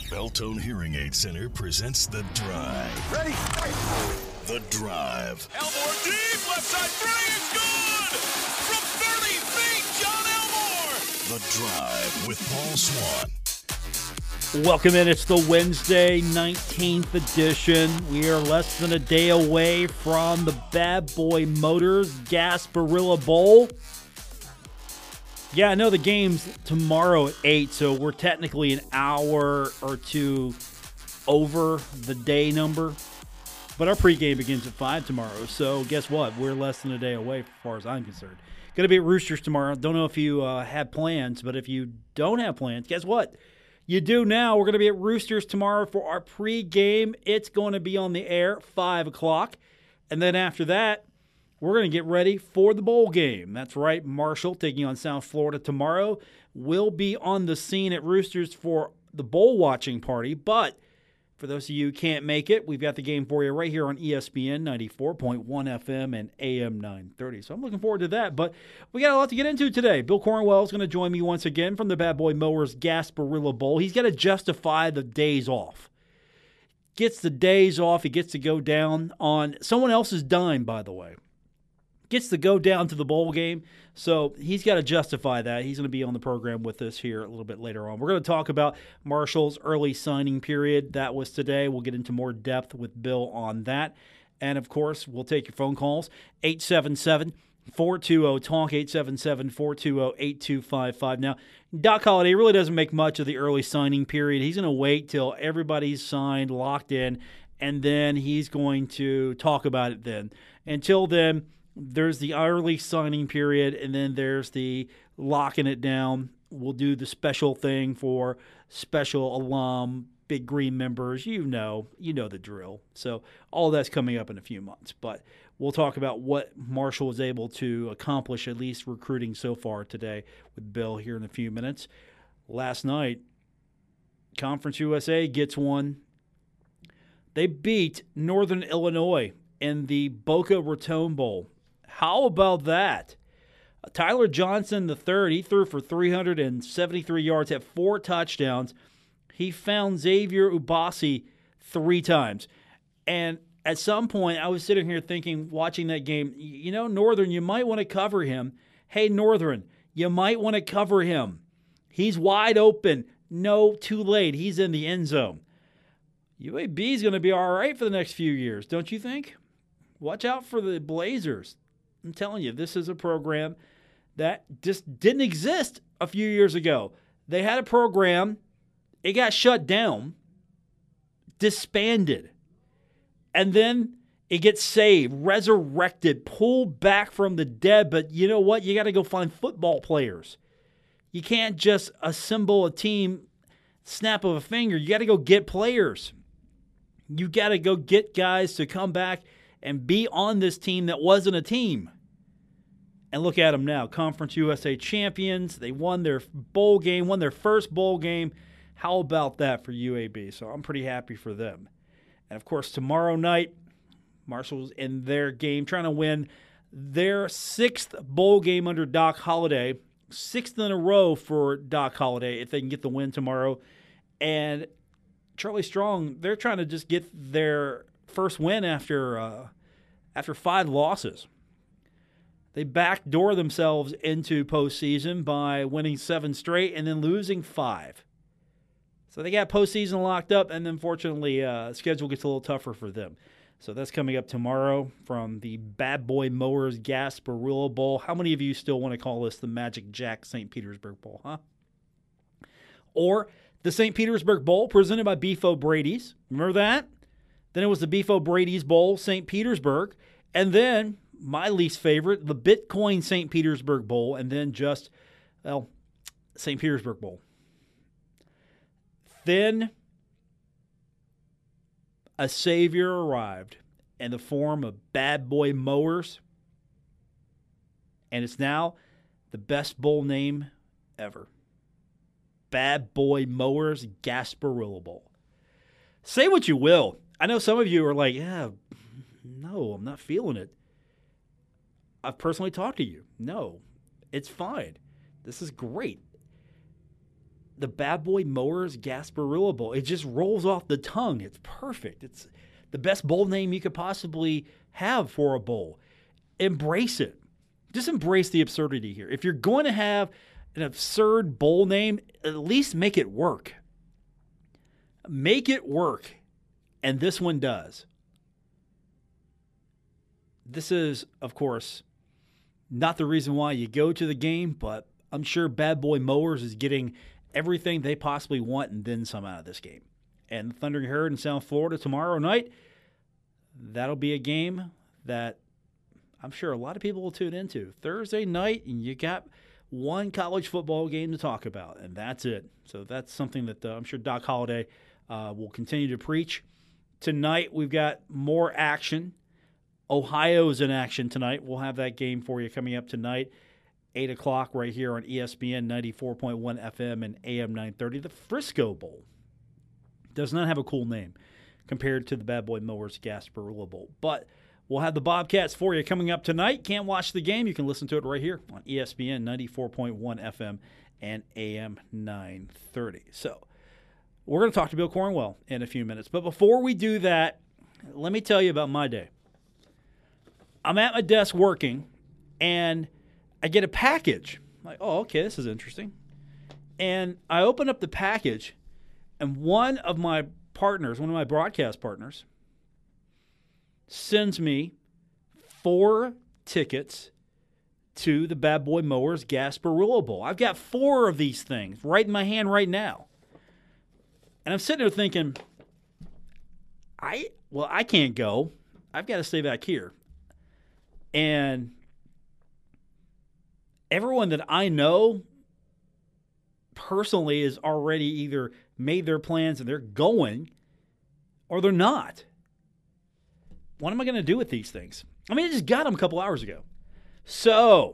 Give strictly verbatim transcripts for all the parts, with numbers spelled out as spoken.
Beltone Hearing Aid Center presents The Drive. Ready? The Drive. Elmore deep, left side three, it's good! From thirty feet, John Elmore! The Drive with Paul Swan. Welcome in. It's the Wednesday nineteenth edition. We are less than a day away from the Bad Boy Motors Gasparilla Bowl. Yeah, I know the game's tomorrow at eight, so we're technically an hour or two over the day number. But our pregame begins at five tomorrow, so guess what? We're less than a day away as far as I'm concerned. Going to be at Roosters tomorrow. Don't know if you uh, have plans, but if you don't have plans, guess what? You do now. We're going to be at Roosters tomorrow for our pregame. It's going to be on the air, five o'clock. And then after that, we're going to get ready for the bowl game. That's right, Marshall taking on South Florida tomorrow. We'll be on the scene at Roosters for the bowl watching party. But for those of you who can't make it, we've got the game for you right here on E S P N ninety-four point one F M and A M nine thirty. So I'm looking forward to that. But we got a lot to get into today. Bill Cornwell is going to join me once again from the Bad Boy Mowers Gasparilla Bowl. He's got to justify the days off. Gets the days off. He gets to go down on someone else's dime, by the way. Gets to go down to the bowl game, so he's got to justify that. He's going to be on the program with us here a little bit later on. We're going to talk about Marshall's early signing period. That was today. We'll get into more depth with Bill on that. And, of course, we'll take your phone calls, eight seven seven, four two zero, talk, eight seven seven, four two zero, eight two five five. Now, Doc Holliday really doesn't make much of the early signing period. He's going to wait till everybody's signed, locked in, and then he's going to talk about it then. Until then, there's the early signing period, and then there's the locking it down. We'll do the special thing for special alum, Big Green members. You know, you know the drill. So all that's coming up in a few months. But we'll talk about what Marshall was able to accomplish, at least recruiting so far today with Bill here in a few minutes. Last night, Conference U S A gets one. They beat Northern Illinois in the Boca Raton Bowl. How about that? Uh, Tyler Johnson the third, he threw for three hundred seventy-three yards, had four touchdowns. He found Xavier Ubasi three times. And at some point, I was sitting here thinking, watching that game, you know, Northern, you might want to cover him. Hey, Northern, you might want to cover him. He's wide open. No, too late. He's in the end zone. U A B is going to be all right for the next few years, don't you think? Watch out for the Blazers. I'm telling you, this is a program that just didn't exist a few years ago. They had a program, it got shut down, disbanded, and then it gets saved, resurrected, pulled back from the dead. But you know what? You got to go find football players. You can't just assemble a team, snap of a finger. You got to go get players. You got to go get guys to come back and be on this team that wasn't a team. And look at them now, Conference U S A champions. They won their bowl game, won their first bowl game. How about that for U A B? So I'm pretty happy for them. And, of course, tomorrow night, Marshall's in their game, trying to win their sixth bowl game under Doc Holliday. Sixth in a row for Doc Holliday if they can get the win tomorrow. And Charlie Strong, they're trying to just get their first win after uh, after five losses. They backdoor themselves into postseason by winning seven straight and then losing five. So they got postseason locked up, and then fortunately, uh, schedule gets a little tougher for them. So that's coming up tomorrow from the Bad Boy Mowers Gasparilla Bowl. How many of you still want to call this the Magic Jack Saint Petersburg Bowl, huh? Or the Saint Petersburg Bowl presented by Beef O'Brady's. Remember that? Then it was the Beef O'Brady's Bowl, Saint Petersburg. And then, my least favorite, the Bitcoin Saint Petersburg Bowl. And then just, well, Saint Petersburg Bowl. Then, a savior arrived in the form of Bad Boy Mowers. And it's now the best bowl name ever. Bad Boy Mowers Gasparilla Bowl. Say what you will. I know some of you are like, yeah, no, I'm not feeling it. I've personally talked to you. No, it's fine. This is great. the Bad Boy Mowers Gasparilla Bowl. It just rolls off the tongue. It's perfect. It's the best bowl name you could possibly have for a bowl. Embrace it. Just embrace the absurdity here. If you're going to have an absurd bowl name, at least make it work. Make it work. And this one does. This is, of course, not the reason why you go to the game, but I'm sure Bad Boy Mowers is getting everything they possibly want and then some out of this game. And the Thundering Herd in South Florida tomorrow night, that'll be a game that I'm sure a lot of people will tune into. Thursday night, and you got one college football game to talk about, and that's it. So that's something that uh, I'm sure Doc Holliday uh, will continue to preach. Tonight, we've got more action. Ohio's in action tonight. We'll have that game for you coming up tonight, eight o'clock right here on E S P N ninety-four point one F M and A M nine thirty. The Frisco Bowl does not have a cool name compared to the Bad Boy Mowers Gasparilla Bowl. But we'll have the Bobcats for you coming up tonight. Can't watch the game. You can listen to it right here on E S P N ninety-four point one F M and A M nine thirty. So we're going to talk to Bill Cornwell in a few minutes. But before we do that, let me tell you about my day. I'm at my desk working, and I get a package. I'm like, oh, okay, this is interesting. And I open up the package, and one of my partners, one of my broadcast partners, sends me four tickets to the Bad Boy Mowers Gasparilla Bowl. I've got four of these things right in my hand right now. And I'm sitting there thinking, I well, I can't go. I've got to stay back here. And everyone that I know personally has already either made their plans and they're going or they're not. What am I going to do with these things? I mean, I just got them a couple hours ago. So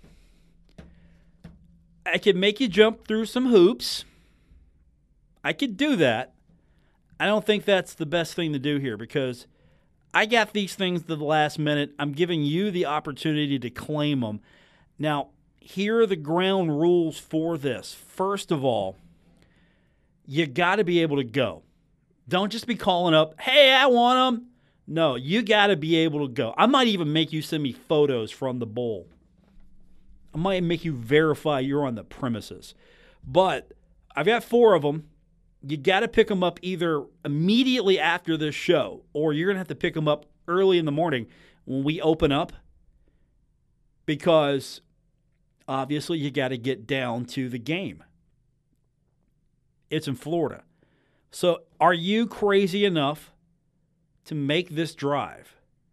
I could make you jump through some hoops. I could do that. I don't think that's the best thing to do here because I got these things to the last minute. I'm giving you the opportunity to claim them. Now, here are the ground rules for this. First of all, you got to be able to go. Don't just be calling up, hey, I want them. No, you got to be able to go. I might even make you send me photos from the bowl. I might make you verify you're on the premises. But I've got four of them. You got to pick them up either immediately after this show or you're going to have to pick them up early in the morning when we open up because obviously you got to get down to the game. It's in Florida. So are you crazy enough to make this drive?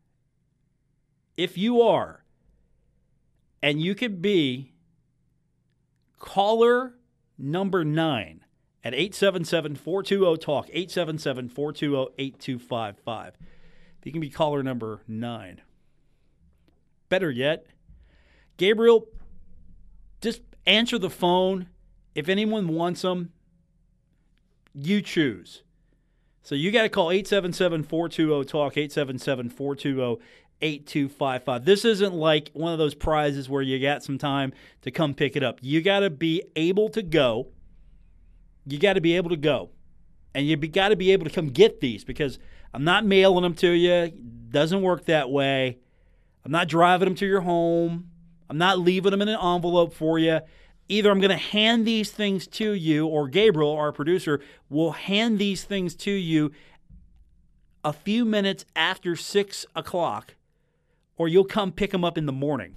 If you are, and you could be caller number nine, at eight seven seven, four two zero, talk, eight seven seven, four two zero, eight two five five. You can be caller number nine. Better yet, Gabriel, just answer the phone. If anyone wants them, you choose. So you got to call eight seven seven, four two zero, talk, eight seven seven, four two zero, eight two five five. This isn't like one of those prizes where you got some time to come pick it up. You got to be able to go. You got to be able to go. And you got to be able to come get these because I'm not mailing them to you. It doesn't work that way. I'm not driving them to your home. I'm not leaving them in an envelope for you. Either I'm going to hand these things to you or Gabriel, our producer, will hand these things to you a few minutes after six o'clock or you'll come pick them up in the morning.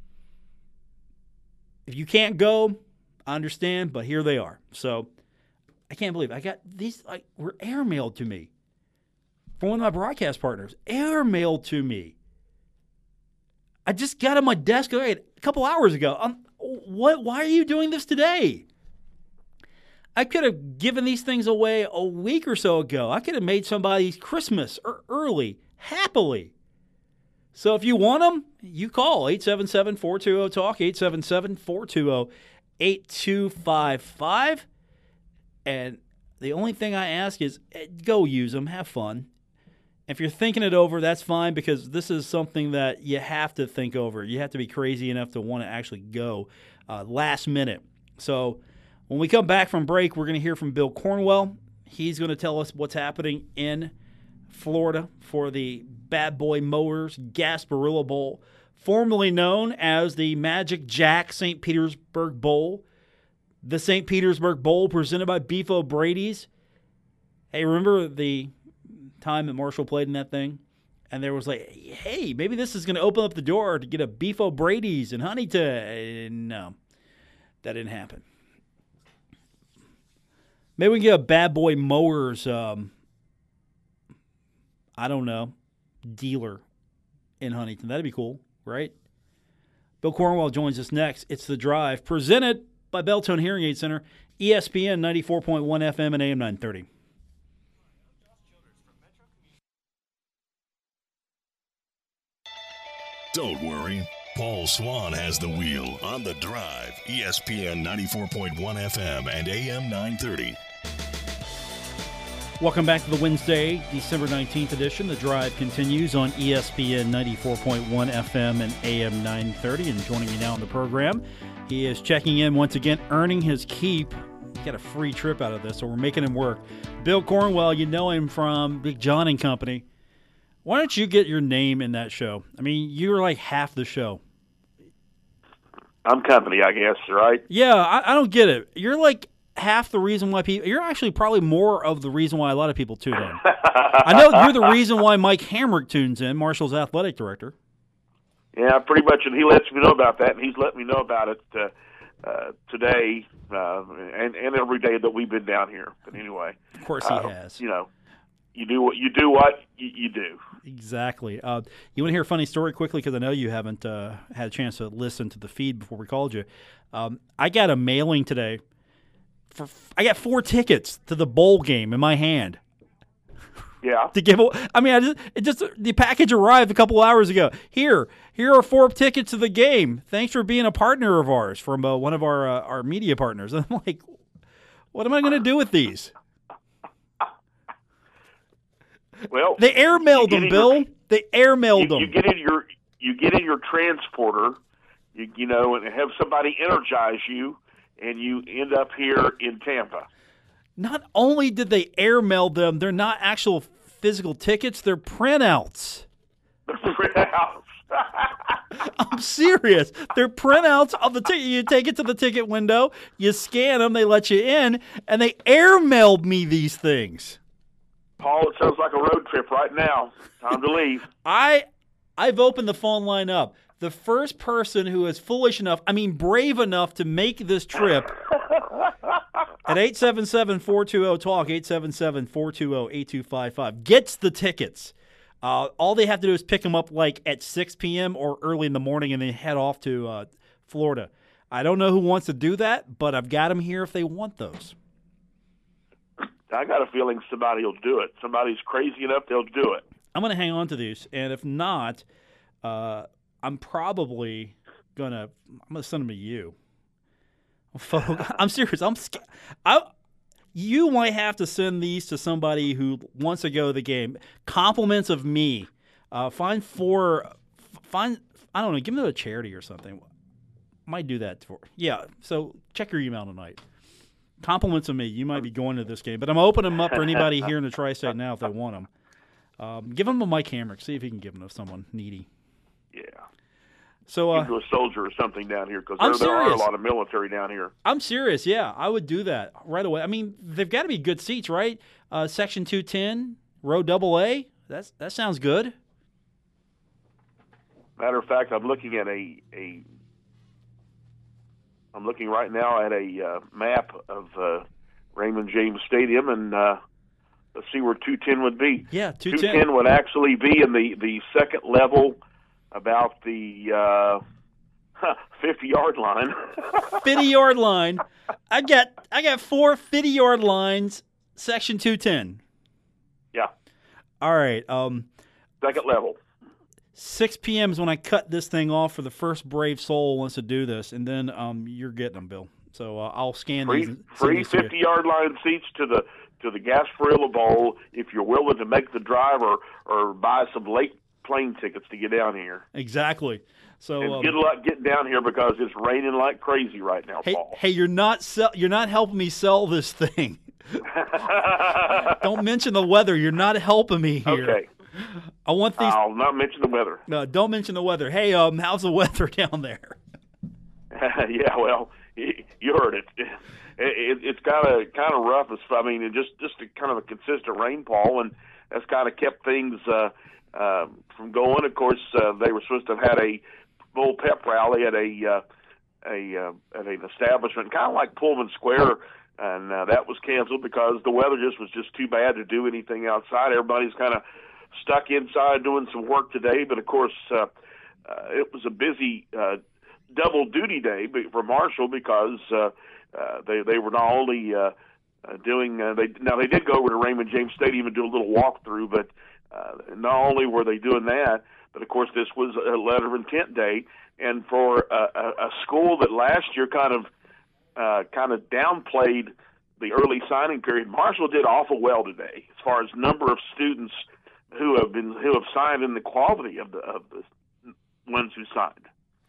If you can't go, I understand, but here they are. So I can't believe it. I got these, like, were airmailed to me from one of my broadcast partners. Airmailed to me. I just got on my desk a couple hours ago. Um, what? Why are you doing this today? I could have given these things away a week or so ago. I could have made somebody's Christmas early, happily. So if you want them, you call eight seven seven, four two zero, talk, eight seven seven, four two zero, eight two five five. And the only thing I ask is go use them, have fun. If you're thinking it over, that's fine because this is something that you have to think over. You have to be crazy enough to want to actually go uh, last minute. So When we come back from break, we're going to hear from Bill Cornwell. He's going to tell us what's happening in Florida for the Bad Boy Motors Gasparilla Bowl, formerly known as the Magic Jack Saint Petersburg Bowl. The Saint Petersburg Bowl presented by Beef O'Brady's. Hey, remember the time that Marshall played in that thing? And there was like, hey, maybe this is going to open up the door to get a Beef O'Brady's in Huntington. No, that didn't happen. Maybe we can get a Bad Boy Mowers, um, I don't know, dealer in Huntington. That'd be cool, right? Bill Cornwell joins us next. It's The Drive, presented by Belltone Hearing Aid Center, E S P N ninety-four point one F M and A M nine thirty. Don't worry. Paul Swan has the wheel on The Drive, E S P N ninety-four point one F M and A M nine thirty. Welcome back to the Wednesday, December nineteenth edition. The Drive continues on E S P N ninety-four point one F M and A M nine thirty. And joining me now on the program, he is checking in once again, earning his keep. He got a free trip out of this, so we're making him work. Bill Cornwell, you know him from Big John and Company. Why don't you get your name in that show? I mean, you're like half the show. I'm company, I guess, right? Yeah, I, I don't get it. You're like half the reason why people – you're actually probably more of the reason why a lot of people tune in. I know you're the reason why Mike Hamrick tunes in, Marshall's athletic director. Yeah, pretty much, and he lets me know about that, and he's let me know about it uh, uh, today uh, and, and every day that we've been down here. But anyway. Of course he uh, has. You know. You do what you do. What you, you do exactly. Uh, you want to hear a funny story quickly because I know you haven't uh, had a chance to listen to the feed before we called you. Um, I got a mailing today. For I got four tickets to the bowl game in my hand. Yeah. To give. I mean, I just it just the package arrived a couple hours ago. Here, here are four tickets to the game. Thanks for being a partner of ours from uh, one of our uh, our media partners. I'm like, what am I going to do with these? Well, they airmailed them, Bill. Your, they airmailed you, them. You get in your you get in your transporter, you, you know, and have somebody energize you, and you end up here in Tampa. Not only did they airmail them, they're not actual physical tickets; they're printouts. They're printouts. I'm serious. They're printouts of the ticket. You take it to the ticket window, you scan them, they let you in, and they airmailed me these things. Paul, it sounds like a road trip right now. Time to leave. I, I've opened the phone line up. The first person who is foolish enough, I mean brave enough to make this trip at eight seven seven, four two zero, talk, eight seven seven, four two zero, eight two five five, gets the tickets. Uh, all they have to do is pick them up like at six p.m. or early in the morning and then head off to uh, Florida. I don't know who wants to do that, but I've got them here if they want those. I got a feeling somebody will do it. Somebody's crazy enough, they'll do it. I'm going to hang on to these, and if not, uh, I'm probably going to I'm going to send them to you. I'm serious. I'm scared. I, you might have to send these to somebody who wants to go to the game. Compliments of me. Uh, find four, find, I don't know, give them to a charity or something. Might do that for Yeah, so check your email tonight. Compliments of me. You might be going to this game, but I'm opening them up for anybody here in the Tri-State now if they want them. Um, give them to Mike Hamrick. See if he can give them to someone needy. Yeah. So uh, give to a soldier or something down here because there, there are a lot of military down here. I'm serious. Yeah, I would do that right away. I mean, they've got to be good seats, right? Uh, Section two ten, row double A. That's that sounds good. Matter of fact, I'm looking at a a. I'm looking right now at a uh, map of uh, Raymond James Stadium, and uh, let's see where two ten would be. Yeah, two ten. two ten would actually be in the, the second level, about the uh, fifty-yard line. fifty-yard line. I got I got four fifty-yard lines, Section two ten. Yeah. All right. Um, second level. six p.m. is when I cut this thing off for the first brave soul who wants to do this, and then um, you're getting them, Bill. So uh, I'll scan free, these. And free fifty-yard line seats to the to the Gasparilla Bowl if you're willing to make the drive or, or buy some late plane tickets to get down here. Exactly. So and um, good luck getting down here because it's raining like crazy right now, hey, Paul. hey, you're not sell- you're not helping me sell this thing. Don't mention the weather. You're not helping me here. Okay. I want these. I'll not mention the weather. No, don't mention the weather. Hey, um, how's the weather down there? Yeah, well, you heard it. it, it it's kind of kind of rough. As I mean, it just just a, kind of a consistent rainfall, and that's kind of kept things uh, uh, from going. Of course, uh, they were supposed to have had a bull pep rally at a uh, a uh, at an establishment, kind of like Pullman Square. And uh, that was canceled because the weather just was just too bad to do anything outside. Everybody's kind of stuck inside doing some work today. But, of course, uh, uh, it was a busy uh, double duty day for Marshall because uh, uh, they, they were not only uh, uh, doing uh, – they now they did go over to Raymond James Stadium and do a little walkthrough, but uh, not only were they doing that, but, of course, this was a letter of intent day. And for a, a, a school that last year kind of – Uh, kind of downplayed the early signing period, Marshall did awful well today as far as number of students who have been who have signed and the quality of the of the ones who signed.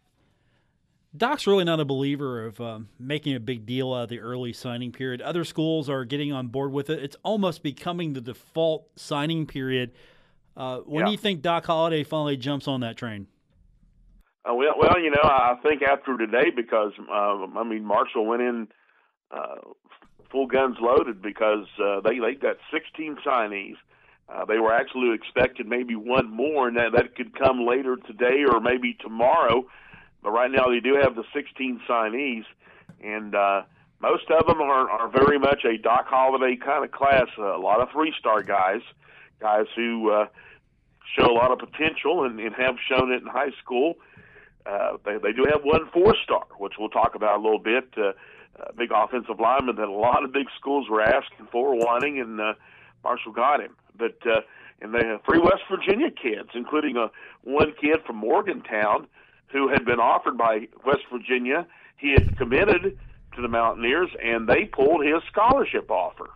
Doc's really not a believer of um, making a big deal out of the early signing period. Other schools are getting on board with it. It's almost becoming the default signing period. Uh, when yeah. do you think Doc Holliday finally jumps on that train? Uh, well, well, you know, I think after today, because uh, I mean, Marshall went in uh, full guns loaded because uh, they they got sixteen signees. Uh, they were actually expected maybe one more, and that that could come later today or maybe tomorrow. But right now, they do have the sixteen signees, and uh, most of them are are very much a Doc Holliday kind of class. Uh, a lot of three-star guys, guys who uh, show a lot of potential and, and have shown it in high school. Uh, they, they do have one four-star, which we'll talk about a little bit, uh, uh, big offensive lineman that a lot of big schools were asking for, wanting, and uh, Marshall got him. But uh, and they have three West Virginia kids, including a one kid from Morgantown who had been offered by West Virginia. He had committed to the Mountaineers, and they pulled his scholarship offer.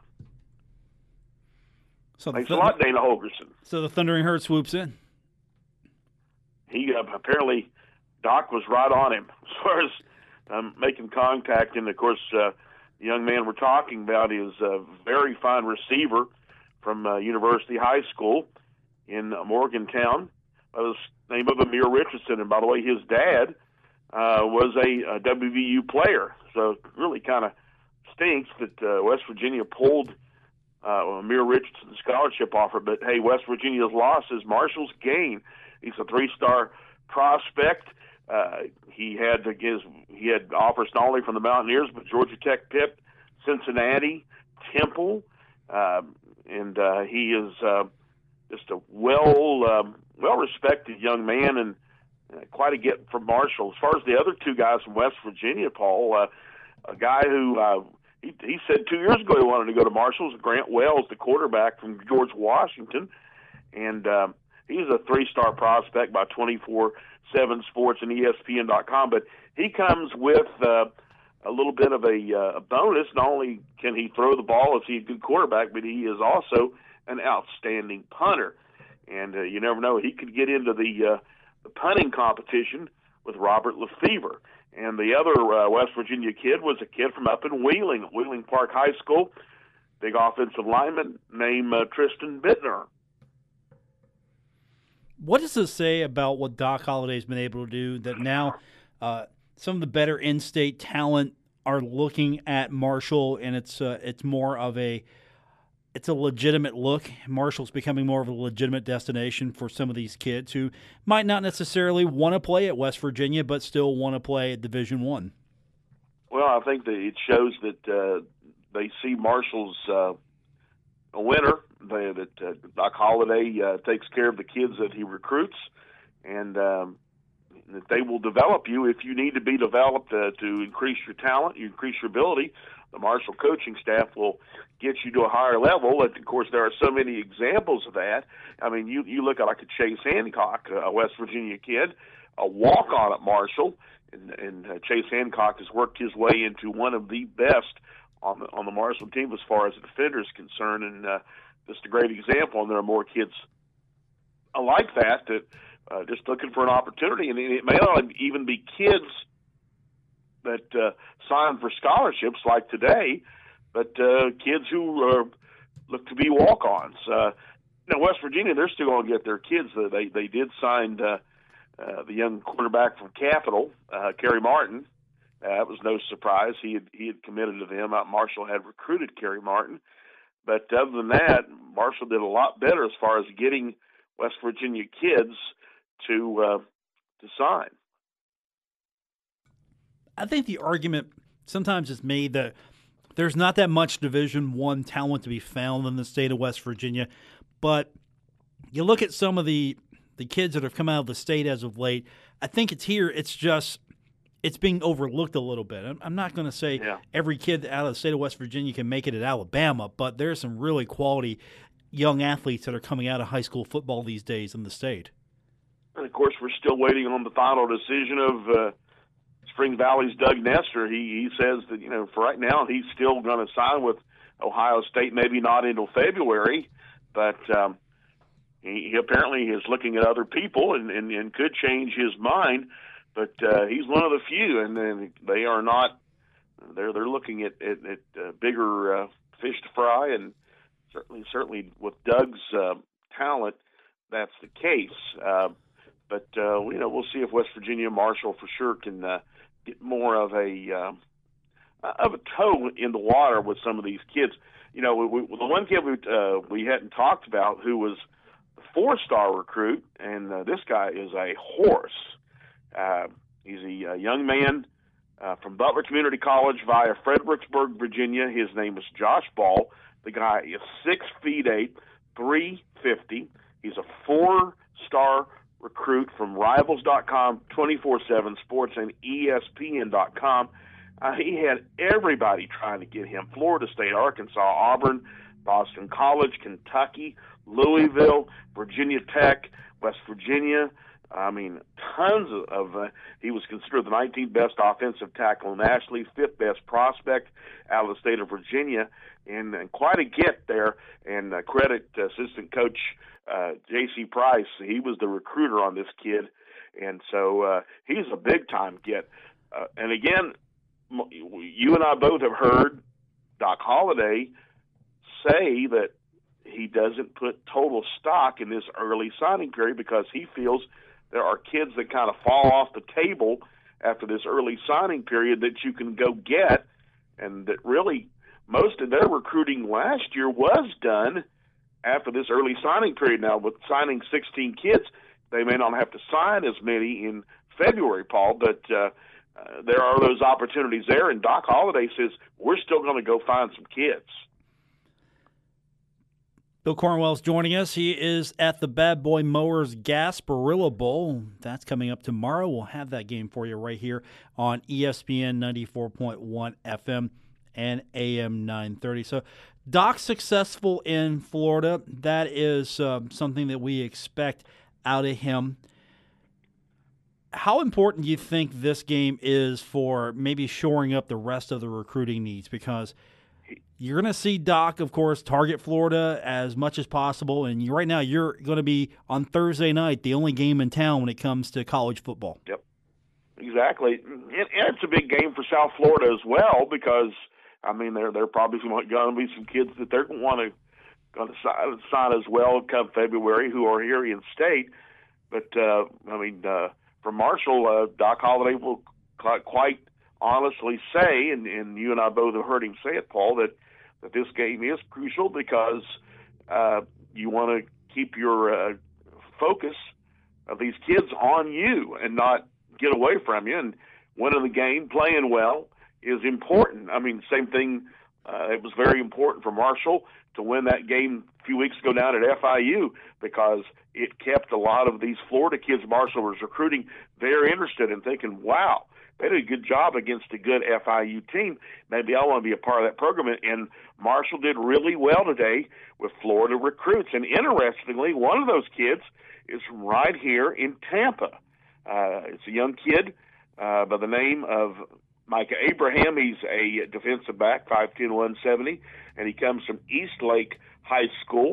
So Thanks the, a lot, Dana Holgerson. So the Thundering Herd swoops in. He uh, apparently... Doc was right on him as far as um, making contact. And, of course, uh, the young man we're talking about is a very fine receiver from uh, University High School in uh, Morgantown. Uh, the name of Amir Richardson. And, by the way, his dad uh, was a, a W V U player. So it really kind of stinks that uh, West Virginia pulled uh, Amir Richardson's scholarship offer. But, hey, West Virginia's loss is Marshall's gain. He's a three-star prospect. Uh, he had his, he had offers not only from the Mountaineers, but Georgia Tech, Pitt, Cincinnati, Temple, uh, and uh, he is uh, just a well um, well respected young man and uh, quite a get from Marshall. As far as the other two guys from West Virginia, Paul, uh, a guy who uh, he, he said two years ago he wanted to go to Marshall is Grant Wells, the quarterback from George Washington, and uh, he's a three-star prospect by twenty-four seven Sports and E S P N dot com, but he comes with uh, a little bit of a, uh, a bonus. Not only can he throw the ball, is he a good quarterback, but he is also an outstanding punter. And uh, you never know, he could get into the, uh, the punting competition with Robert Lefevre. And the other uh, West Virginia kid was a kid from up in Wheeling, Wheeling Park High School, big offensive lineman named uh, Tristan Bittner. What does this say about what Doc Holliday's been able to do that now uh, some of the better in-state talent are looking at Marshall, and it's uh, it's more of a it's a legitimate look. Marshall's becoming more of a legitimate destination for some of these kids who might not necessarily want to play at West Virginia, but still want to play at Division One. Well, I think that it shows that uh, they see Marshall's uh, a winner. They, that uh, Doc Holliday uh, takes care of the kids that he recruits, and um, that they will develop you if you need to be developed uh, to increase your talent, you increase your ability. The Marshall coaching staff will get you to a higher level. And, of course, there are so many examples of that. I mean, you, you look at like a Chase Hancock, a West Virginia kid, a walk-on at Marshall, and, and uh, Chase Hancock has worked his way into one of the best on the, on the Marshall team as far as the defender is concerned, and uh, just a great example, and there are more kids like that, that uh, just looking for an opportunity. And it may not even be kids that uh, sign for scholarships like today, but uh, kids who uh, look to be walk-ons. Uh, now, West Virginia, they're still going to get their kids. They they did sign uh, uh, the young quarterback from Capital, uh, Kerry Martin. Uh, it was no surprise. He had, he had committed to them. Uh, Marshall had recruited Kerry Martin. But other than that, Marshall did a lot better as far as getting West Virginia kids to uh, to sign. I think the argument sometimes is made that there's not that much Division One talent to be found in the state of West Virginia, but you look at some of the the kids that have come out of the state as of late. I think it's here. It's just it's being overlooked a little bit. I'm not going to say yeah. every kid out of the state of West Virginia can make it at Alabama, but there's some really quality young athletes that are coming out of high school football these days in the state. And, of course, we're still waiting on the final decision of uh, Spring Valley's Doug Nestor. He, he says that, you know, for right now he's still going to sign with Ohio State, maybe not until February, but um, he, he apparently is looking at other people and, and, and could change his mind. But uh, he's one of the few, and then they are not. They're they're looking at at, at uh, bigger uh, fish to fry, and certainly certainly with Doug's uh, talent, that's the case. Uh, but uh, you know, we'll see if West Virginia Marshall for sure can uh, get more of a uh, of a toe in the water with some of these kids. You know, we, we, the one kid we uh, we hadn't talked about who was a four-star recruit, and uh, this guy is a horse. Uh, he's a, a young man uh, from Butler Community College via Fredericksburg, Virginia. His name is Josh Ball. The guy is six feet eight, three fifty. He's a four-star recruit from Rivals dot com, twenty-four seven Sports, and E S P N dot com. Uh, he had everybody trying to get him: Florida State, Arkansas, Auburn, Boston College, Kentucky, Louisville, Virginia Tech, West Virginia. I mean, tons of, of uh, he was considered the nineteenth best offensive tackle nationally, fifth best prospect out of the state of Virginia, and, and quite a get there. And uh, credit uh, assistant coach uh, J C Price. He was the recruiter on this kid, and so uh, he's a big-time get. Uh, and again, you and I both have heard Doc Holliday say that he doesn't put total stock in this early signing period because he feels there are kids that kind of fall off the table after this early signing period that you can go get, and that really most of their recruiting last year was done after this early signing period. Now, with signing sixteen kids, they may not have to sign as many in February, Paul, but uh, uh, there are those opportunities there, and Doc Holliday says we're still going to go find some kids. Bill Cornwell's joining us. He is at the Bad Boy Mowers Gasparilla Bowl. That's coming up tomorrow. We'll have that game for you right here on E S P N ninety-four point one F M and A M nine thirty. So Doc's successful in Florida. That is uh, something that we expect out of him. How important do you think this game is for maybe shoring up the rest of the recruiting needs? Because you're going to see Doc, of course, target Florida as much as possible, and you, right now you're going to be on Thursday night, the only game in town when it comes to college football. Yep, exactly. And it's a big game for South Florida as well because, I mean, there there probably going to be some kids that they're going to want to going to sign, sign as well come February who are here in state. But, uh, I mean, uh, for Marshall, uh, Doc Holliday will quite honestly say, and, and you and I both have heard him say it, Paul, that that this game is crucial because uh, you want to keep your uh, focus of these kids on you and not get away from you. And winning the game, playing well, is important. I mean, same thing, uh, it was very important for Marshall to win that game a few weeks ago down at F I U because it kept a lot of these Florida kids Marshall was recruiting very interested and thinking, wow, they did a good job against a good F I U team. Maybe I want to be a part of that program. And Marshall did really well today with Florida recruits. And interestingly, one of those kids is from right here in Tampa. Uh, it's a young kid uh, by the name of Micah Abraham. He's a defensive back, five ten, one seventy, and he comes from Eastlake High School.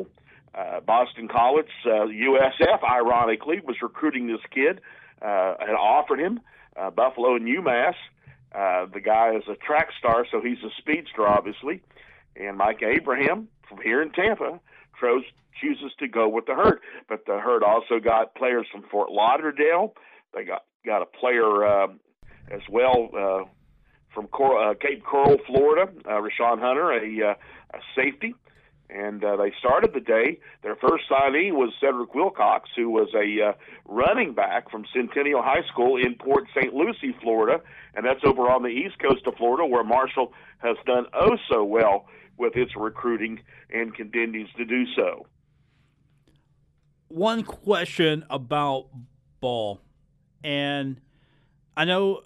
Uh, Boston College, uh, U S F, ironically, was recruiting this kid uh, and offered him. Uh, Buffalo and UMass. Uh, the guy is a track star, so he's a speedster, obviously. And Mike Abraham from here in Tampa chose, chooses to go with the Herd. But the Herd also got players from Fort Lauderdale. They got, got a player uh, as well uh, from Cor- uh, Cape Coral, Florida, uh, Rashawn Hunter, a, uh, a safety. And uh, they started the day. Their first signee was Cedric Wilcox, who was a uh, running back from Centennial High School in Port Saint Lucie, Florida. And that's over on the east coast of Florida, where Marshall has done oh so well with its recruiting and continues to do so. One question about Ball, and I know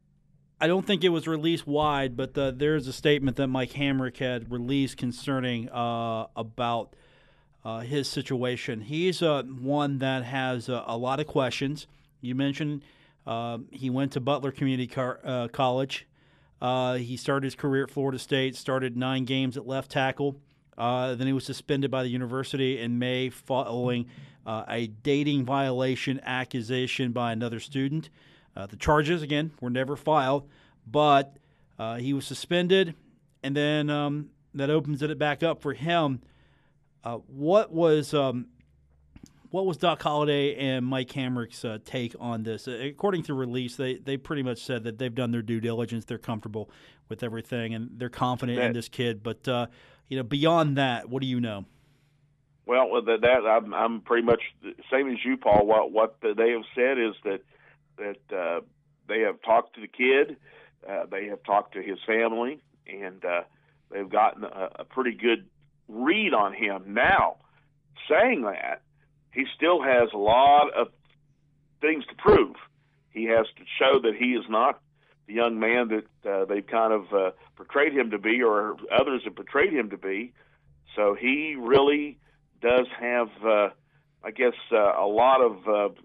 I don't think it was released wide, but the, there's a statement that Mike Hamrick had released concerning uh, about uh, his situation. He's uh, one that has uh, a lot of questions. You mentioned uh, he went to Butler Community Car- uh, College. Uh, he started his career at Florida State, started nine games at left tackle. Uh, then he was suspended by the university in May following uh, a dating violation accusation by another student. Uh, the charges, again, were never filed, but uh, he was suspended, and then um, that opens it back up for him. Uh, what was um, what was Doc Holliday and Mike Hamrick's uh, take on this? Uh, according to release, they, they pretty much said that they've done their due diligence, they're comfortable with everything, and they're confident that, in this kid. But uh, you know, beyond that, what do you know? Well, that, that I'm, I'm pretty much the same as you, Paul. What what they have said is that. that uh, they have talked to the kid, uh, they have talked to his family, and uh, they've gotten a, a pretty good read on him. Now, saying that, he still has a lot of things to prove. He has to show that he is not the young man that uh, they've kind of uh, portrayed him to be, or others have portrayed him to be. So he really does have, uh, I guess, uh, a lot of uh,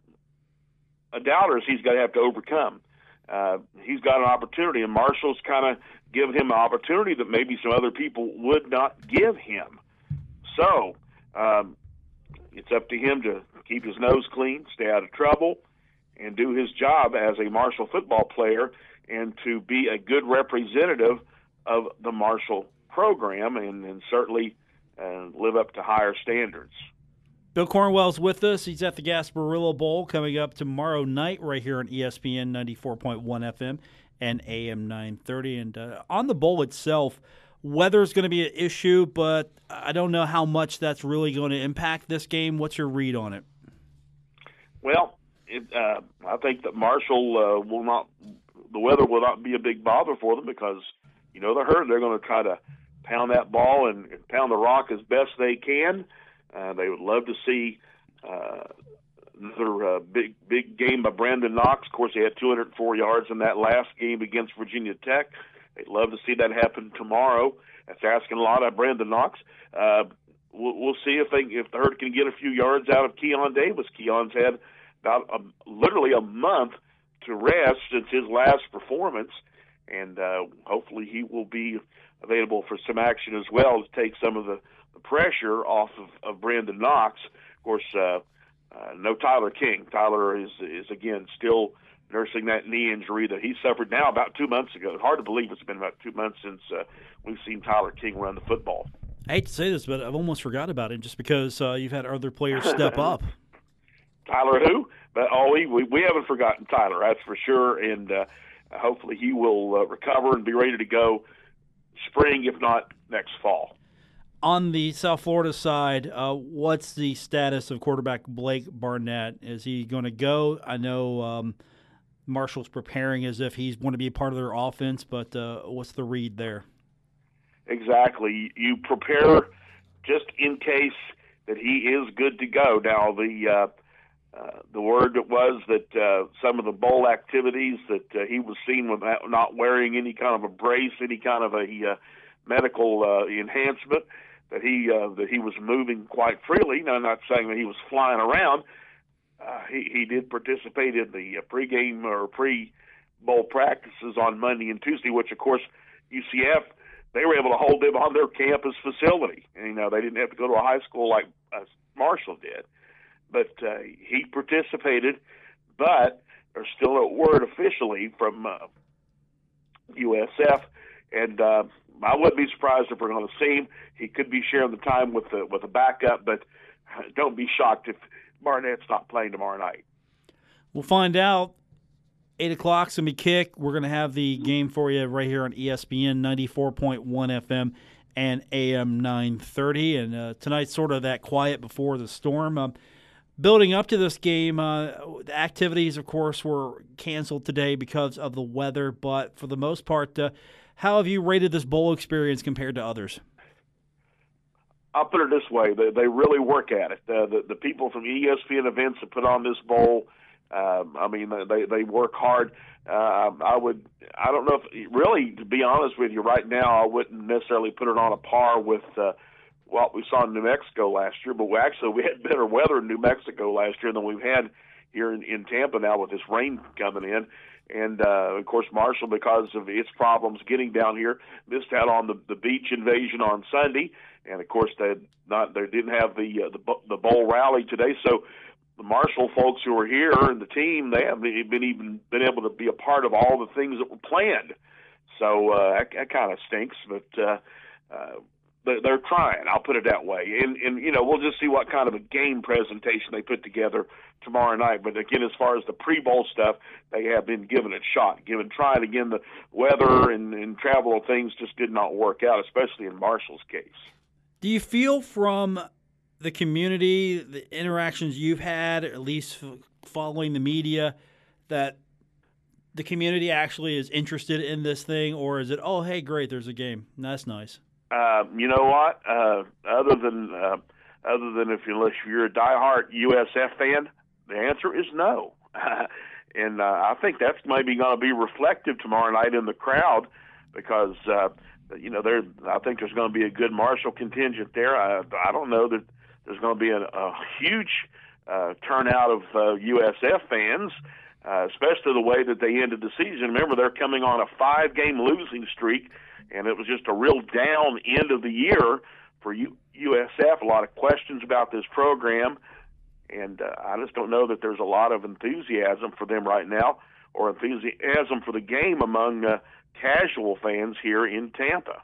a doubters he's going to have to overcome. Uh, he's got an opportunity, and Marshall's kind of given him an opportunity that maybe some other people would not give him. So um, it's up to him to keep his nose clean, stay out of trouble, and do his job as a Marshall football player, and to be a good representative of the Marshall program, and, and certainly uh, live up to higher standards. Bill Cornwell's with us. He's at the Gasparilla Bowl coming up tomorrow night right here on E S P N ninety-four point one F M and A M nine thirty. And uh, on the bowl itself, weather's going to be an issue, but I don't know how much that's really going to impact this game. What's your read on it? Well, it, uh, I think that Marshall uh, will not – the weather will not be a big bother for them because, you know, the Herd, they're going to try to pound that ball and, and pound the rock as best they can. Uh, they would love to see uh, another uh, big big game by Brandon Knox. Of course, he had two hundred four yards in that last game against Virginia Tech. They'd love to see that happen tomorrow. That's asking a lot of Brandon Knox. Uh, we'll, we'll see if they if the Herd can get a few yards out of Keon Davis. Keon's had about a, literally a month to rest since his last performance, and uh, hopefully he will be available for some action as well to take some of the the pressure off of, of Brandon Knox. Of course, uh, uh, no Tyler King. Tyler is, is, again, still nursing that knee injury that he suffered now about two months ago. It's hard to believe it's been about two months since uh, we've seen Tyler King run the football. I hate to say this, but I've almost forgot about him just because uh, you've had other players step up. Tyler who? But, oh, we, we, we haven't forgotten Tyler, that's for sure, and uh, hopefully he will uh, recover and be ready to go spring, if not next fall. On the South Florida side, uh, what's the status of quarterback Blake Barnett? Is he going to go? I know um, Marshall's preparing as if he's going to be a part of their offense, but uh, what's the read there? Exactly. You prepare just in case that he is good to go. Now, the uh, uh, the word was that uh, some of the bowl activities that uh, he was seen with not wearing any kind of a brace, any kind of a uh, medical uh, enhancement, that he uh, that he was moving quite freely. Now, I'm not saying that he was flying around. Uh, he, he did participate in the uh, pregame or pre-bowl practices on Monday and Tuesday, which, of course, U C F, they were able to hold him on their campus facility. And, you know, they didn't have to go to a high school like uh, Marshall did. But uh, he participated, but there's still no word officially from uh, U S F, and uh, I wouldn't be surprised if we're going to see him. He could be sharing the time with the, with a backup, but don't be shocked if Barnett's not playing tomorrow night. We'll find out. eight o'clock's going to be kick. We're going to have the game for you right here on E S P N ninety-four point one F M and A M nine thirty. And uh, tonight's sort of that quiet before the storm. Uh, building up to this game, uh, the activities, of course, were canceled today because of the weather. But for the most part, uh, how have you rated this bowl experience compared to others? I'll put it this way. They, they really work at it. Uh, the, the people from E S P N Events that put on this bowl, um, I mean, they, they work hard. Uh, I would, I don't know if, really, to be honest with you, right now, I wouldn't necessarily put it on a par with uh, what we saw in New Mexico last year, but we actually, we had better weather in New Mexico last year than we've had here in, in Tampa now with this rain coming in. And, uh, of course, Marshall, because of its problems getting down here, missed out on the, the beach invasion on Sunday. And, of course, they had not they didn't have the, uh, the the bowl rally today. So the Marshall folks who are here and the team, they haven't been even been able to be a part of all the things that were planned. So uh, that, that kind of stinks, but uh, uh, they're, they're trying. I'll put it that way. And, and, you know, we'll just see what kind of a game presentation they put together tomorrow night. But, again, as far as the pre-bowl stuff, they have been given a shot, given trying again. The weather and, and travel things just did not work out, especially in Marshall's case. Do you feel from the community, the interactions you've had, at least following the media, that the community actually is interested in this thing, or is it, oh, hey, great, there's a game. That's nice. Uh, you know what? Uh, other than uh, other than if, you, if you're a diehard U S F fan, the answer is no. and uh, I think that's maybe going to be reflective tomorrow night in the crowd because uh, – You know, there. I think there's going to be a good Marshall contingent there. I, I don't know that there's going to be a, a huge uh, turnout of uh, U S F fans, uh, especially the way that they ended the season. Remember, they're coming on a five-game losing streak, and it was just a real down end of the year for U- USF. A lot of questions about this program, and uh, I just don't know that there's a lot of enthusiasm for them right now or enthusiasm for the game among uh, casual fans here in Tampa.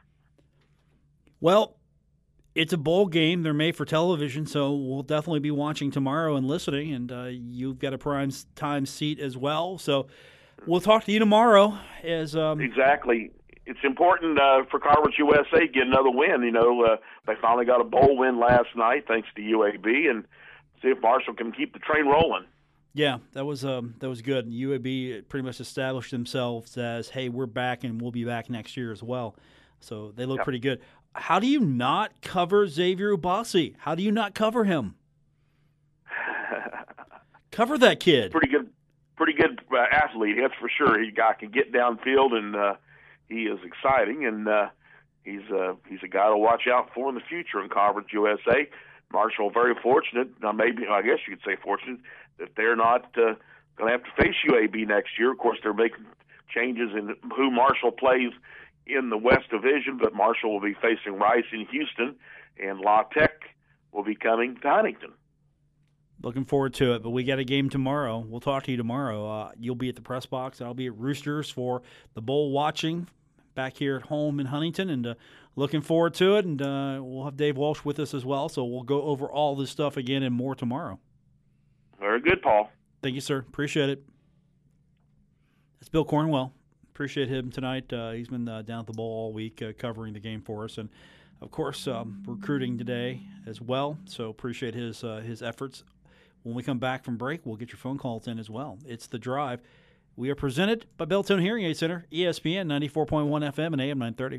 Well, it's a bowl game. They're made for television, so we'll definitely be watching tomorrow and listening, and uh, you've got a prime time seat as well. So we'll talk to you tomorrow. As um... Exactly. It's important uh, for Carver's U S A to get another win. You know, uh, they finally got a bowl win last night thanks to U A B, and see if Marshall can keep the train rolling. Yeah, that was um, that was good. U A B pretty much established themselves as, hey, we're back and we'll be back next year as well. So they look yep. pretty good. How do you not cover Xavier Ubasi? How do you not cover him? Cover that kid. Pretty good, pretty good uh, athlete, that's for sure. He guy can get downfield, and uh, he is exciting. And uh, he's uh, he's a guy to watch out for in the future in Carver's U S A. Marshall very fortunate. Now maybe I guess you could say fortunate that they're not uh, going to have to face U A B next year. Of course, they're making changes in who Marshall plays in the West Division, but Marshall will be facing Rice in Houston, and La Tech will be coming to Huntington. Looking forward to it, but we got a game tomorrow. We'll talk to you tomorrow. Uh, you'll be at the press box. I'll be at Roosters for the bowl watching back here at home in Huntington, and uh, looking forward to it. And uh, we'll have Dave Walsh with us as well, so we'll go over all this stuff again and more tomorrow. Very good, Paul. Thank you, sir. Appreciate it. That's Bill Cornwell. Appreciate him tonight. Uh, he's been uh, down at the bowl all week uh, covering the game for us, and of course um, recruiting today as well. So appreciate his uh, his efforts. When we come back from break, we'll get your phone calls in as well. It's The Drive. We are presented by Belltone Hearing Aid Center, E S P N ninety-four point one F M and A M nine thirty.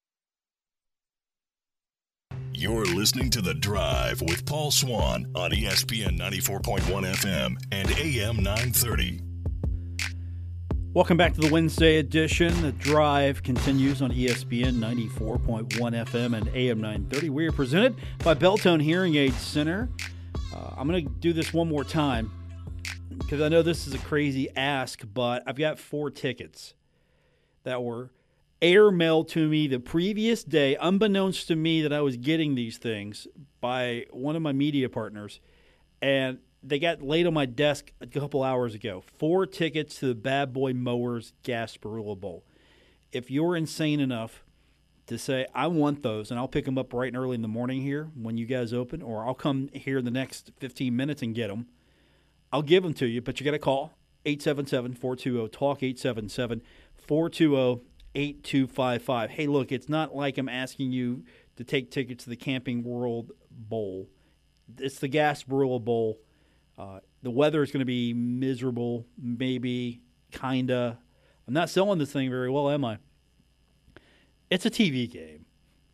You're listening to The Drive with Paul Swann on E S P N ninety-four point one F M and A M nine thirty. Welcome back to the Wednesday edition. The Drive continues on E S P N ninety-four point one F M and A M nine thirty. We are presented by Belltone Hearing Aid Center. Uh, I'm going to do this one more time because I know this is a crazy ask, but I've got four tickets that were airmailed to me the previous day, unbeknownst to me that I was getting these things by one of my media partners, and they got laid on my desk a couple hours ago. Four tickets to the Bad Boy Mowers Gasparilla Bowl. If you're insane enough to say, I want those, and I'll pick them up bright and early in the morning here when you guys open, or I'll come here in the next fifteen minutes and get them, I'll give them to you, but you got to call eight seven seven, four two zero, talk, eight seven seven, four two zero, eight two five five. Hey, look, it's not like I'm asking you to take tickets to the Camping World Bowl. It's the Gasparilla Bowl. Uh, the weather is going to be miserable, maybe, kind of. I'm not selling this thing very well, am I? It's a T V game.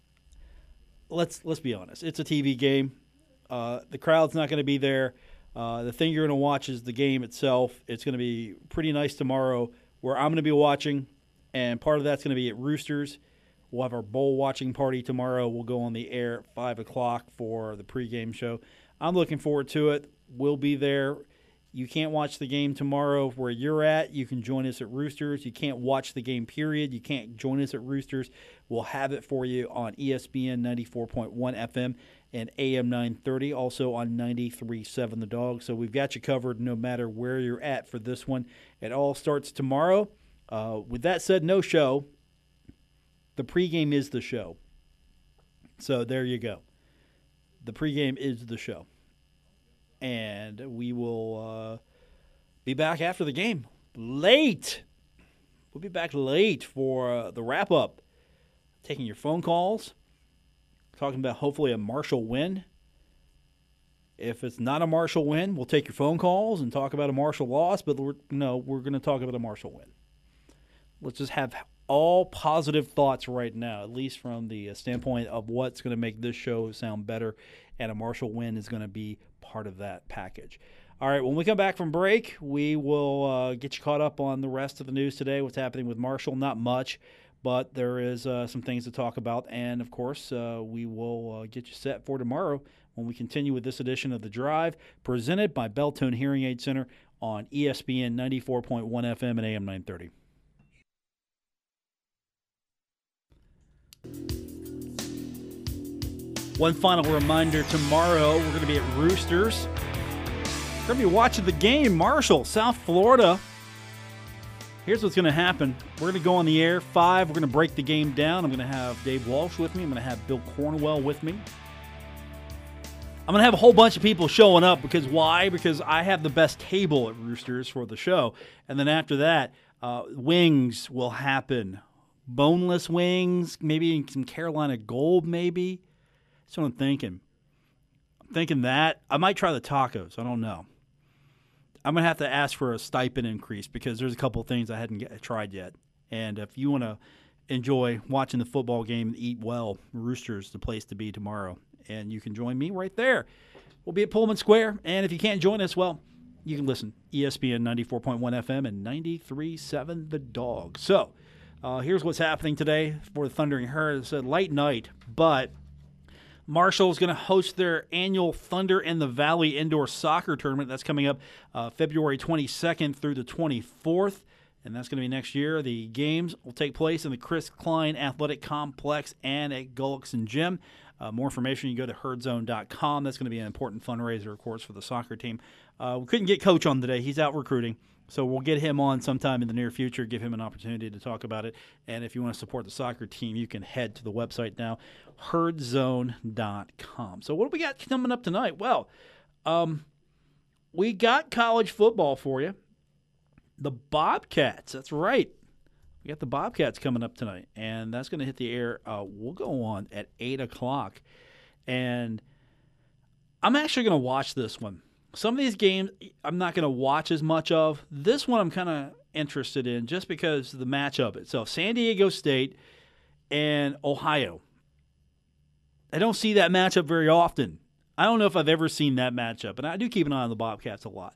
Let's let's be honest. It's a T V game. Uh, the crowd's not going to be there. Uh, the thing you're going to watch is the game itself. It's going to be pretty nice tomorrow where I'm going to be watching, and part of that's going to be at Roosters. We'll have our bowl watching party tomorrow. We'll go on the air at five o'clock for the pregame show. I'm looking forward to it. We'll be there. You can't watch the game tomorrow where you're at. You can join us at Roosters. You can't watch the game, period. You can't join us at Roosters. We'll have it for you on E S P N ninety-four point one F M and A M nine thirty, also on ninety-three point seven The Dog. So we've got you covered no matter where you're at for this one. It all starts tomorrow. Uh, with that said, no show. The pregame is the show. So there you go. The pregame is the show. And we will uh, be back after the game. Late. We'll be back late for uh, the wrap-up. Taking your phone calls. Talking about hopefully a Marshall win. If it's not a Marshall win, we'll take your phone calls and talk about a Marshall loss. But we're, no, we're going to talk about a Marshall win. Let's just have all positive thoughts right now, at least from the standpoint of what's going to make this show sound better. And a Marshall win is going to be part of that package. All right, when we come back from break, we will uh, get you caught up on the rest of the news today, what's happening with Marshall. Not much, but there is uh, some things to talk about. And, of course, uh, we will uh, get you set for tomorrow when we continue with this edition of The Drive, presented by Beltone Hearing Aid Center on E S P N ninety-four point one F M and A M nine thirty. One final reminder, tomorrow we're going to be at Roosters. We're going to be watching the game, Marshall, South Florida. Here's what's going to happen. We're going to go on the air, five. We're going to break the game down. I'm going to have Dave Walsh with me. I'm going to have Bill Cornwell with me. I'm going to have a whole bunch of people showing up because why? Because I have the best table at Roosters for the show. And then after that, uh, wings will happen. Boneless wings, maybe some Carolina Gold, maybe. That's what I'm thinking. I'm thinking that. I might try the tacos. I don't know. I'm going to have to ask for a stipend increase because there's a couple of things I hadn't get, tried yet. And if you want to enjoy watching the football game and eat well, Roosters is the place to be tomorrow. And you can join me right there. We'll be at Pullman Square. And if you can't join us, well, you can listen. E S P N ninety-four point one F M and ninety-three point seven The Dog. So uh, here's what's happening today for the Thundering Herd. It's a light night, but Marshall is going to host their annual Thunder in the Valley Indoor Soccer Tournament. That's coming up uh, February twenty-second through the twenty-fourth, and that's going to be next year. The games will take place in the Chris Klein Athletic Complex and at Gullickson Gym. Uh, more information, you can go to herd zone dot com. That's going to be an important fundraiser, of course, for the soccer team. Uh, we couldn't get Coach on today. He's out recruiting. So we'll get him on sometime in the near future, give him an opportunity to talk about it. And if you want to support the soccer team, you can head to the website now, herd zone dot com. So what do we got coming up tonight? Well, um, we got college football for you. The Bobcats, that's right. We got the Bobcats coming up tonight, and that's going to hit the air. Uh, we'll go on at eight o'clock. And I'm actually going to watch this one. Some of these games I'm not going to watch as much of. This one I'm kind of interested in just because of the matchup itself. San Diego State and Ohio. I don't see that matchup very often. I don't know if I've ever seen that matchup, and I do keep an eye on the Bobcats a lot.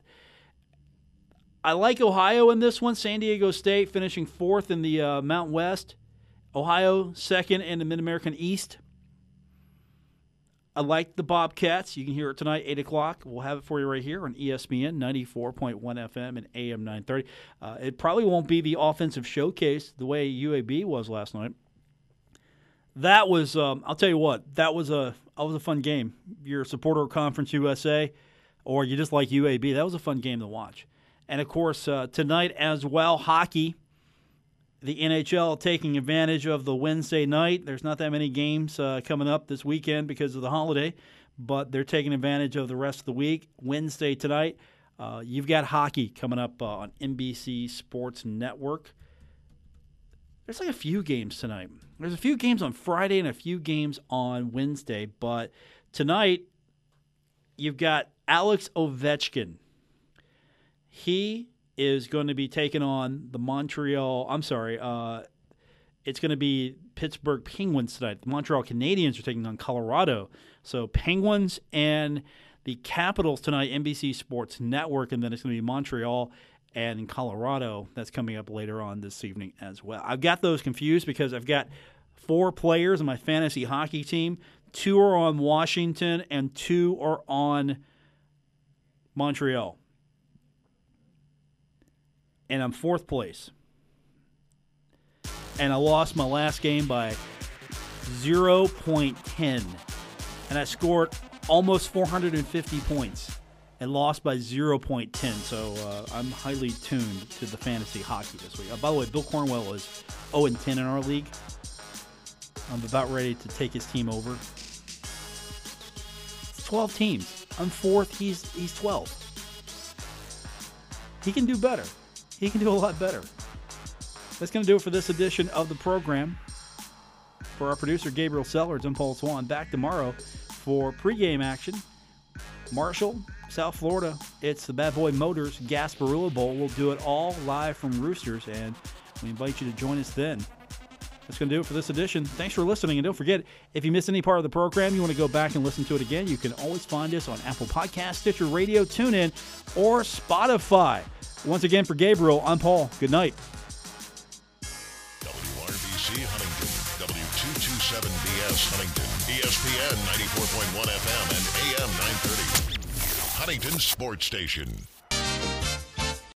I like Ohio in this one. San Diego State finishing fourth in the uh, Mountain West. Ohio second in the Mid-American East. I like the Bobcats. You can hear it tonight, eight o'clock. We'll have it for you right here on E S P N ninety-four point one F M and A M nine thirty. Uh, it probably won't be the offensive showcase the way U A B was last night. That was, um, I'll tell you what, that was a that was a fun game. You're a supporter of Conference U S A or you just like U A B, that was a fun game to watch. And, of course, uh, tonight as well, hockey. The N H L taking advantage of the Wednesday night. There's not that many games uh, coming up this weekend because of the holiday, but they're taking advantage of the rest of the week. Wednesday tonight, uh, you've got hockey coming up uh, on N B C Sports Network. There's like a few games tonight. There's a few games on Friday and a few games on Wednesday, but tonight you've got Alex Ovechkin. He is going to be taking on the Montreal, I'm sorry, uh, it's going to be Pittsburgh Penguins tonight. The Montreal Canadiens are taking on Colorado. So Penguins and the Capitals tonight, N B C Sports Network, and then it's going to be Montreal and Colorado. That's coming up later on this evening as well. I've got those confused because I've got four players on my fantasy hockey team. Two are on Washington and two are on Montreal. And I'm fourth place. And I lost my last game by zero point one zero. And I scored almost four hundred fifty points and lost by zero point one zero. So uh, I'm highly tuned to the fantasy hockey this week. Uh, by the way, Bill Cornwell is oh and ten in our league. I'm about ready to take his team over. It's twelve teams. I'm fourth. He's he's twelve. He can do better. He can do a lot better. That's going to do it for this edition of the program. For our producer, Gabriel Sellers, I'm Paul Swan. Back tomorrow for pregame action. Marshall, South Florida. It's the Bad Boy Motors Gasparilla Bowl. We'll do it all live from Roosters, and we invite you to join us then. That's going to do it for this edition. Thanks for listening, and don't forget, if you missed any part of the program, you want to go back and listen to it again, you can always find us on Apple Podcasts, Stitcher Radio, TuneIn, or Spotify. Once again, for Gabriel, I'm Paul. Good night. W R B C Huntington, W two twenty-seven B S Huntington, E S P N ninety-four point one F M and A M nine thirty. Huntington Sports Station.